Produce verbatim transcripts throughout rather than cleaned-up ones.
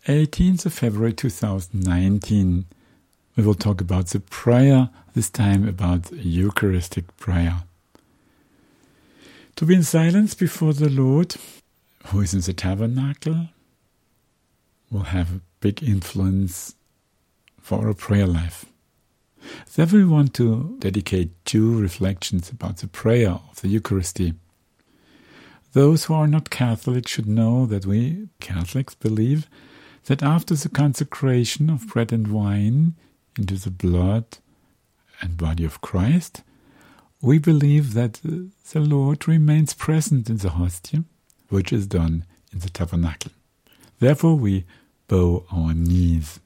eighteenth of February two thousand nineteen. We will talk about the prayer, this time about Eucharistic prayer. To be in silence before the Lord, who is in the tabernacle, will have a big influence for our prayer life. Therefore, we want to dedicate two reflections about the prayer of the Eucharisty. Those who are not Catholic should know that we Catholics believe that after the consecration of bread and wine into the blood and body of Christ, we believe that the Lord remains present in the hostia, which is done in the tabernacle. Therefore, we bow our knees.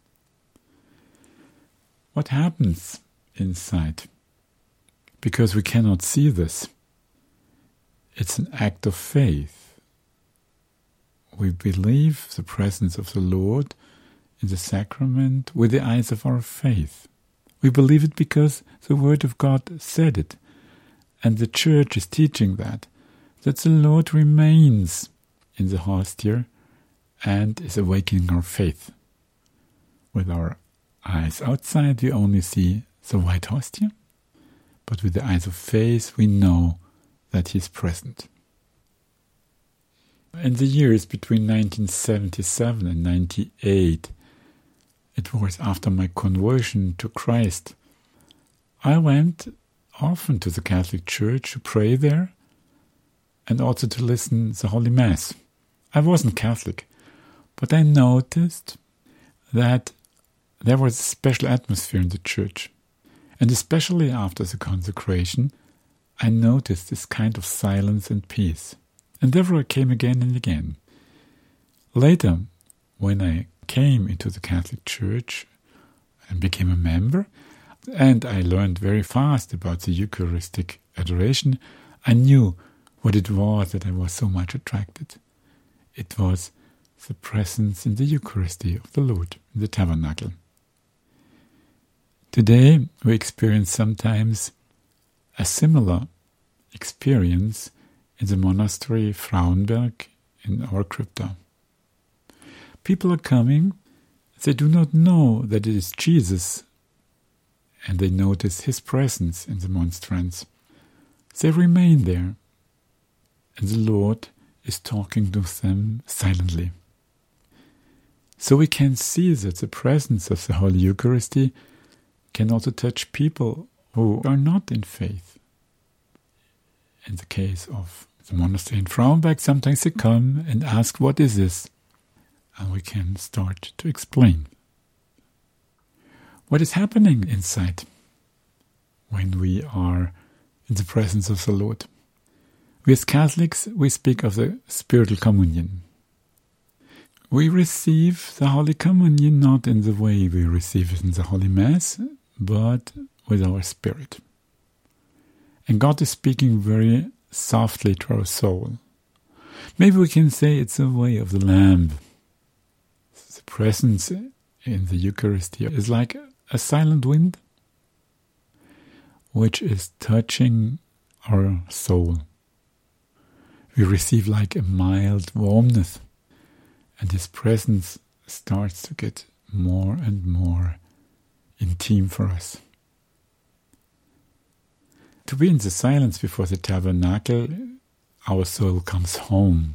What happens inside? Because we cannot see this. It's an act of faith. We believe the presence of the Lord in the sacrament with the eyes of our faith. We believe it because the Word of God said it, and the Church is teaching that, that the Lord remains in the hostia and is awakening our faith. With our eyes outside, we only see the white hostia, but with the eyes of faith, we know that He is present. In the years between nineteen seventy-seven and ninety-eight, it was after my conversion to Christ, I went often to the Catholic Church to pray there and also to listen to the Holy Mass. I wasn't Catholic, but I noticed that there was a special atmosphere in the church. And especially after the consecration, I noticed this kind of silence and peace. And therefore I came again and again. Later, when I came into the Catholic Church and became a member, and I learned very fast about the Eucharistic adoration, I knew what it was that I was so much attracted. It was the presence in the Eucharisty of the Lord, in the tabernacle. Today, we experience sometimes a similar experience in the monastery Frauenberg in our crypta. People are coming, they do not know that it is Jesus, and they notice His presence in the monstrance. They remain there, and the Lord is talking to them silently. So we can see that the presence of the Holy Eucharisty can also touch people who are not in faith. In the case of the monastery in Frauenberg, sometimes they come and ask, what is this? And we can start to explain. What is happening inside when we are in the presence of the Lord? We as Catholics, we speak of the spiritual communion. We receive the Holy Communion not in the way we receive it in the Holy Mass, but with our spirit. And God is speaking very softly to our soul. Maybe we can say it's a way of the Lamb. The presence in the Eucharisty is like a silent wind, which is touching our soul. We receive like a mild warmth, and His presence starts to get more and more intimate for us. To be in the silence before the tabernacle, our soul comes home.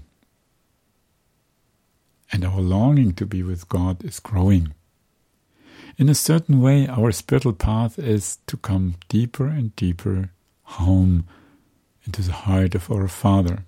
And our longing to be with God is growing. In a certain way, our spiritual path is to come deeper and deeper home into the heart of our Father.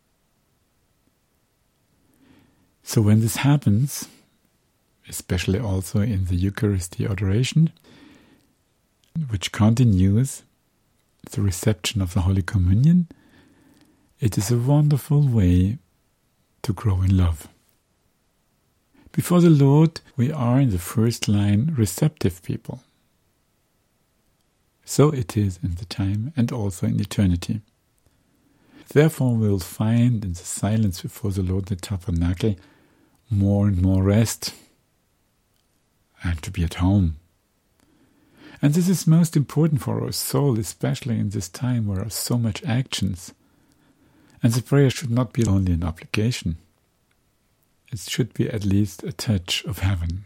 So when this happens, especially also in the Eucharistic adoration, which continues the reception of the Holy Communion, it is a wonderful way to grow in love. Before the Lord, we are in the first line receptive people. So it is in the time and also in eternity. Therefore we will find in the silence before the Lord, the tabernacle, more and more rest and to be at home. And this is most important for our soul, especially in this time where there are so much actions. And the prayer should not be only an obligation. it should be at least a touch of heaven.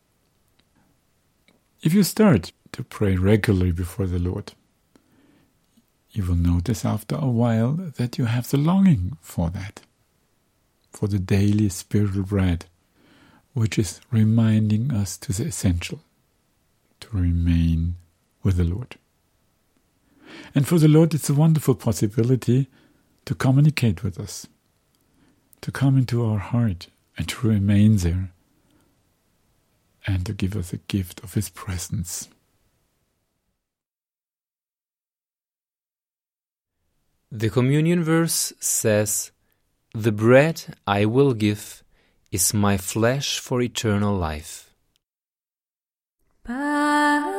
If you start to pray regularly before the Lord, you will notice after a while that you have the longing for that, for the daily spiritual bread, which is reminding us to the essential, to remain with the Lord. And for the Lord, it's a wonderful possibility to communicate with us, to come into our heart and to remain there, and to give us a gift of His presence. The communion verse says, "The bread I will give is my flesh for eternal life." Bye.